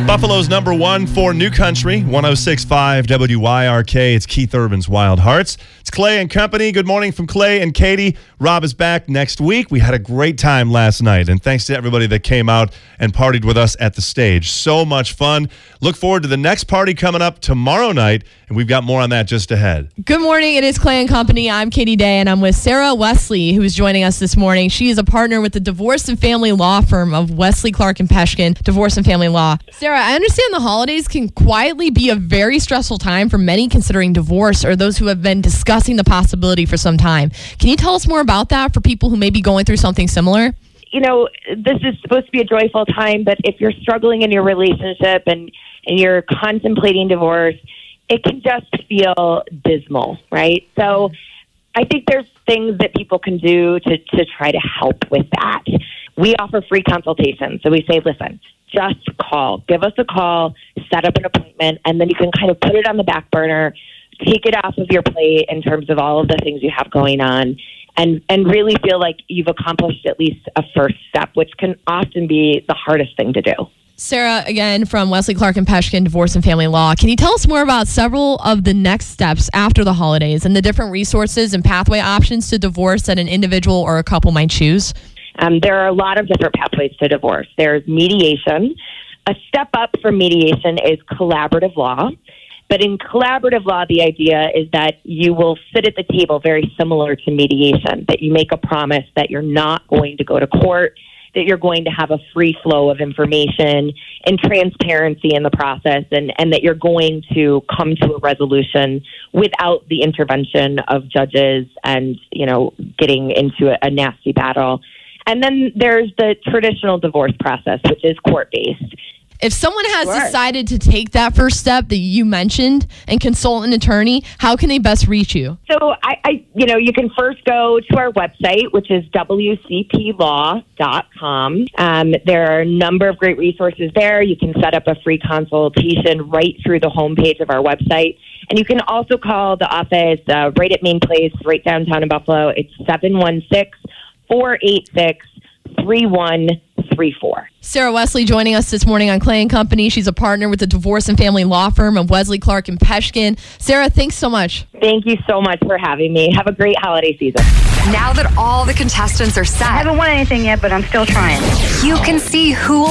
Buffalo's number one for New Country, 106.5 WYRK. It's Keith Urban's Wild Hearts. It's Clay and Company. Good morning from Clay and Katie. Rob is back next week. We had a great time last night, and thanks to everybody that came out and partied with us at the stage. So much fun. Look forward to the next party coming up tomorrow night, and we've got more on that just ahead. Good morning. It is Clay and Company. I'm Katie Day, and I'm with Sarah Wesley, who is joining us this morning. She is a partner with the divorce and family law firm of Wesley, Clark, and Peshkin, Divorce and Family Law. Sarah, I understand the holidays can quietly be a very stressful time for many considering divorce or those who have been discussing the possibility for some time. Can you tell us more about that for people who may be going through something similar? You know, this is supposed to be a joyful time, but if you're struggling in your relationship and you're contemplating divorce, it can just feel dismal, right? So I think there's things that people can do to try to help with that. We offer free consultations. So we say, listen, just call. Give us a call, set up an appointment, and then you can kind of put it on the back burner, take it off of your plate in terms of all of the things you have going on, and really feel like you've accomplished at least a first step, which can often be the hardest thing to do. Sarah, again, from Wesley, Clark, and Peshkin, Divorce and Family Law. Can you tell us more about several of the next steps after the holidays and the different resources and pathway options to divorce that an individual or a couple might choose? There are a lot of different pathways to divorce. There's mediation. A step up from mediation is collaborative law. But in collaborative law, the idea is that you will sit at the table very similar to mediation, that you make a promise that you're not going to go to court, that you're going to have a free flow of information and transparency in the process, and that you're going to come to a resolution without the intervention of judges and, you know, getting into a nasty battle. And then there's the traditional divorce process, which is court-based. If someone has decided to take that first step that you mentioned and consult an attorney, how can they best reach you? So, you can first go to our website, which is wcplaw.com. There are a number of great resources there. You can set up a free consultation right through the homepage of our website. And you can also call the office right at Main Place, right downtown in Buffalo. It's 716-486-3134. Sarah Wesley joining us this morning on Clay & Company. She's a partner with the divorce and family law firm of Wesley, Clark, and Peshkin. Sarah, thanks so much. Thank you so much for having me. Have a great holiday season. Now that all the contestants are set, I haven't won anything yet, but I'm still trying. you can see who